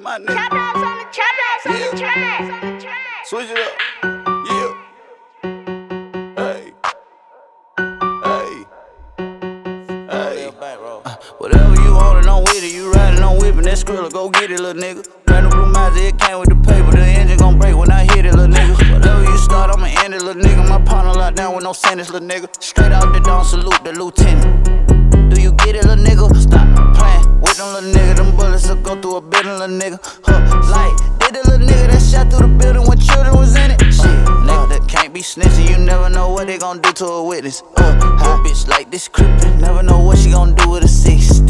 my nigga. Chop outs on the track. Switch it up. Yeah. Hey. Whatever you want, I'm with it. You riding, I'm whipping that Skrilla. Go get it, little nigga. Brand new blue Mazda, it came with the paper. The engine gon' break when I hit it, little nigga. Whatever you start, I'ma end it, little nigga. My partner locked down with no sentence, little nigga. Straight out the dawn, salute the lieutenant. Do you get it, little nigga? Stop playing with them, little nigga. Them bullets will go through a building, little nigga. Like, did the little nigga that shot through the building when children was in it? Shit, nigga, that can't be snitching. You never know what they gon' do to a witness. Hot bitch like this crippin'. Never know what she gon' do with a 60.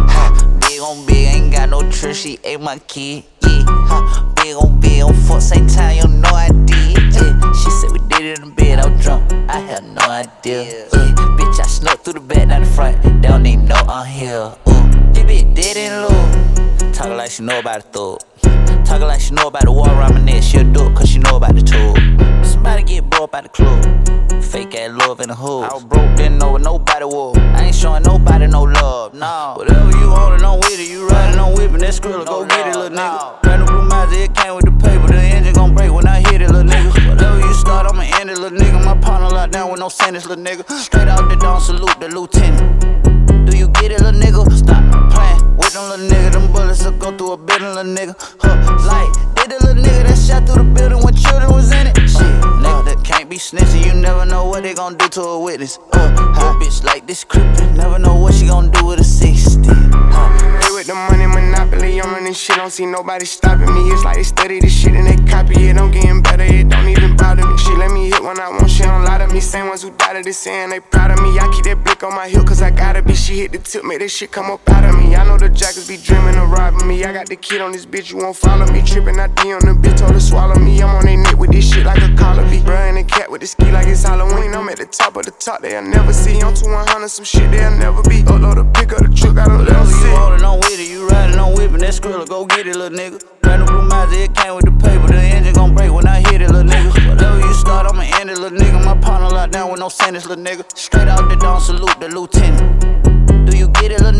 Big on big, ain't got no trust. She ate my kid, yeah. Big on fuck, same time, you know I did, yeah. She said we did it in the bed, I was drunk, I had no idea, yeah. Bitch, I snuck through the back, not the front. They don't even know I'm here, This bitch dead in low. Talkin' like she know about the thug. Talkin' like she know about the war around my neck. She'll do it cause she know about the tool. Somebody get broke out the club. Fake ass love in the hood. I was broke, didn't know what nobody was. I ain't showing nobody no love, no. Whatever you want, I'm with it. You riding, I'm whipping that Skrilla. Go get it, little nigga. Brand new blue Mazda, it came with the paper. The engine gon' break when I hit it, little nigga. Whatever you start, I'ma end it, little nigga. My partner locked down with no sentence, little nigga. Straight out the dawn, salute the lieutenant. Do you get it, little nigga? Stop playing with them, little nigga. Them bullets will go through a building, little nigga. Like, did the little nigga that shot through the building when children was in it? Shit, nigga, that can't be snitching. You never know what they gon' do to a witness. Hot bitch like this crippin'. Never know what she gon' do with a 60. They with the money monopoly, I'm running shit, don't see nobody stopping me. It's like they study this shit and they copy it. I'm getting better, it don't even bother me. She let me hit when I want, she don't lie to me. Same ones who doubted this saying they proud of me. I keep that blick on my heel cause I gotta be. She hit the tip, make that shit come up out of me. I know the jackers be dreaming of robbing me. I got the kid on this bitch, you won't follow me. Trippin', I D on the bitch, told her swallow me. I'm on they neck with this shit like a collar bee. Bruh and a cat with the ski like it's Halloween. I'm at the top of the top, they'll never see. I'm 200, some shit they'll never be. Upload a pic of the truck, I don't let them see. You holdin', I'm with it. You riding, I'm whipping that Skrilla. Go get it, little nigga. Brand new blue Mazda, it came with the paper. The engine gon' break when I hit it, little nigga. Whatever you start, I'ma end it, little nigga. My partner locked down with no sentence, little nigga. Straight out the dawn, salute the lieutenant. Do you get it, little